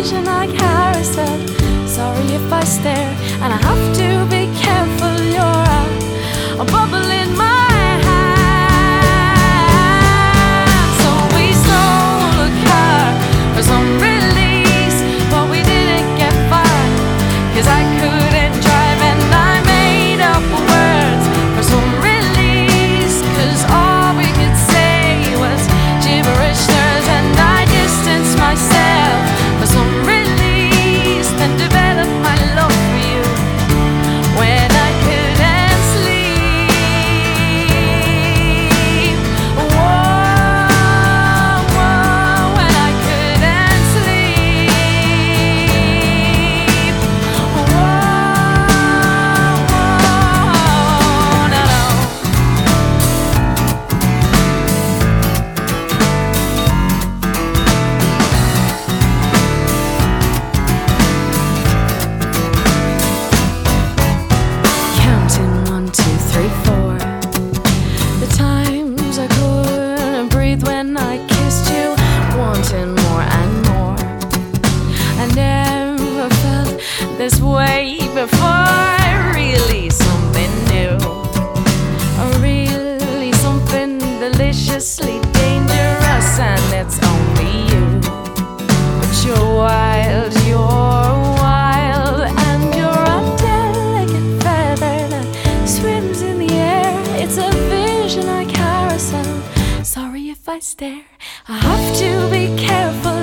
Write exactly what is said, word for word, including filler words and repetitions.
vision I carousel. Sorry if I stare, and I have to be careful. You're a, a bubble in my hand. So we stole a car for some release, but we didn't get far, 'cause I couldn't drive and I made up words for some release, 'cause all we could say was gibberish slurs, and I distanced myself for some release, then developed my love for you when I couldn't sleep. Whoa, whoa, when I couldn't sleep. Whoa, whoa, no, no. Counting one, two, three, four. The times I couldn't breathe when I kissed you, wanting more and more. I never felt this way before. Really something new, or really something deliciously dangerous, and it's only you. But you're wild, you're wild, and you're a delicate feather that swims in the air. It's a vision I carousel. Sorry if I stare, I have to be careful.